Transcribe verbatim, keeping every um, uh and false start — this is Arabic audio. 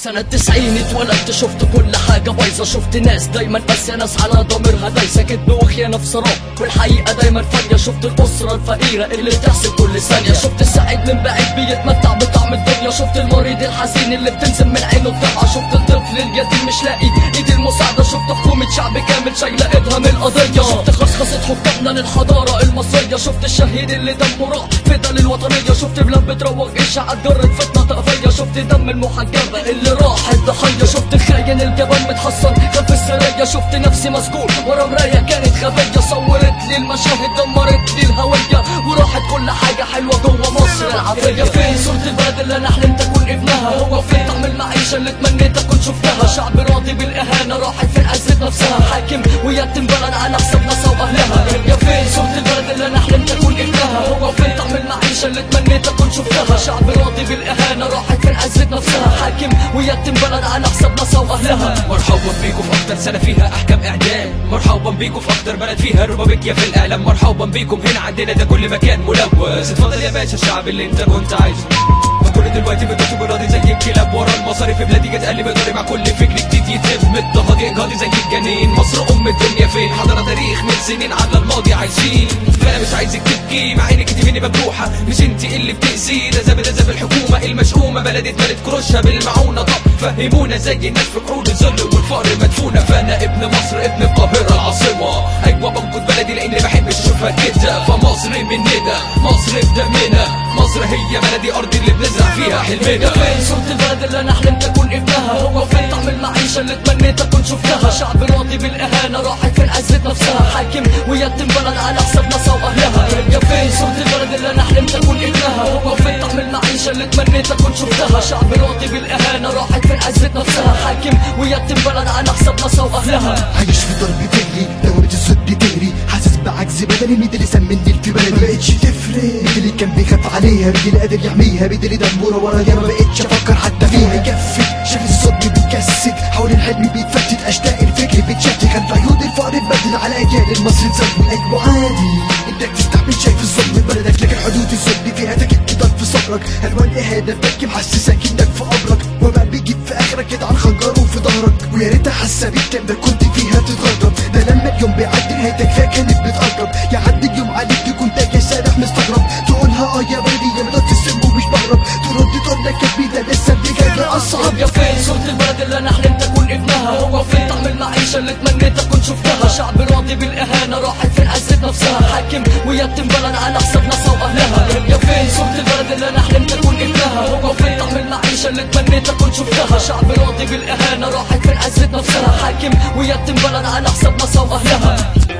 سنة تسعين اتولدت، شفت كل حاجة بايظة، شفت ناس دايما بس ناس على ضميرها دايسة، كدب وخيانة في سراب والحقيقة دايما فانية. شفت الأسرة الفقيرة اللي بتحسب كل ثانية، شفت السعيد من بعيد بيتمتع بطعم الدنيا، شفت المريض الحزين اللي بتنزل من عينه الدمعة، شفت الطفل اليتيم مش لاقي ايد المساعدة، شفت حكومة شعب كامل شايلة ايدها من القضية، شفت خصخصة حكامنا للحضارة المصرية، شفت الشهيد اللي دمه راح فدا للوطنية، شفت بلاد بتروج الشعب جرت فتنة طائفية، شفت دم المحجبة اللي راح الضحية، شفت الخاين الجبان متحصن خلف السرية، شفت نفسي مسجون ورا مراية كانت غبية، صورت لي المشاهد دمرت لي الهوية، وراحت كل حاجة حلوة جوه مصر العافية. فين صورة البلد اللي انا حلمت اكون ابنها؟ هو فين طعم المعيشة اللي تمنيت اكون شفتها؟ شعب راضي بالاهانة راحت فين عزت نفسها؟ حاكم ويتم بلد على حساب ناسها واهلها. يا فين صورة البلد اللي انا حلمت اكون ابنها؟ هو فين طعم المعيشة اللي تمنيت اكون شفتها؟ شعب راضي بالاهانة راحت فين عزت نفسها؟ حاكم ويتم بلد على حساب ناسها واهلها. مرحبا بيكم في اكتر سنة فيها احكام اعدام، مرحبا بيكم في اكتر بلد فيها ربابيكيا في الاعلام، مرحبا بيكم هنا عندنا ده كل مكان ملوث. اتفضل يا باشا الشعب اللي انت كنت عايزه، فكل دلوقتي بتكتب راضي زي الكلاب ورا المصاري، في بلادي جت قلب ضاري مع كل فكر جديد يتم اضطهادي انقاضي زي الجنين. مصر ام الدنيا فين؟ حضر تاريخ من سنين على الماضي عايشين، فانا مش عايزك تبكي مع انك انت مني مجروحه، مش انت اللي بتأذي، ده زاب ده زاب الحكومه المشؤومه، بلدي اتملت كروشها بالمعونه. طب فهمونا زي الناس في قعود الظل والفقر مدفونه، فانا ابن مصر ابن القاهره العاصمه، ايوه بنقد بلدي لاني بحبش اشوفها كده، فمصر مننا مصر في دمنا، مصر هي بلدي ارضي اللي بنزرع فيها حلمنا. فين صورة البلد اللي انا حلمت اكون ابنها؟ هو فين طعم المعيشة اللي تمنيت اكون شفتها؟ شعب راضي بالاهانة راحت فين عزت نفسها؟ حاكم ويتم بلد على حساب ناسها واهلها. يا فين صورة البلد اللي انا حلمت اكون ابنها؟ هو فين طعم المعيشة اللي تمنيت اكون شفتها؟ شعب راضي بالاهانة راحت فين عزت نفسها؟ حاكم ويتم بلد على حساب ناسها واهلها. عايش في ضرب تجري دوامة الصد تهري، حاسس بعجز بدني، مين اللي سمني في بلدي؟ مبقتش تفرق، مين اللي كان بيخاف عليها؟ مين اللي قادر يحميها؟ مين اللي دموره ورايا ما بقتش افكر حتى فيها؟ يكفي شايف الصدمة بيتجسد حول الحلم بيتفتت، اشتاق الفكر بيتشتت، خلف عيون الفقر اتبدل على اجيال المصري تسوي. ايوه عادي انك تستحمل شايف الظلم بلدك، لكن حدود الظلم فيها تكت تضل في صبرك، الوان اهانة بتبكي محسسك انك في قبرك، وبقى بيجيب في اخرك يدعن خنجره في ظهرك، ويا ريتها حاسه بيك تقدر كنت فيها تتغرب، ده لما اليوم بيعدي نهايتك فيها كانت بتقرب، يعدي اليوم عليك تكون تاجي سارح مستغرب، تقولها اه يا بلدي يا مدد السم ومش بهرب، ترد تقول لك يا بيدا لسه اللي جاي اصعب. يا فين صورة البلد اللي انا حلمت اكون ابنها؟ هو فين طعم المعيشة اللي تمنيت اكون شفتها؟ شعب راضي بالاهانة راحت فين عزت نفسها؟ حاكم ويتم بلد على حساب ناسها واهلها. يا فين صورة البلد اللي انا حلمت اكون ابنها؟ هو فين طعم المعيشة اللي تمنيت اكون شفتها؟ شعب راضي بالاهانة راحت فين عزت نفسها؟ حاكم ويتم بلد على حساب ناسها واهلها.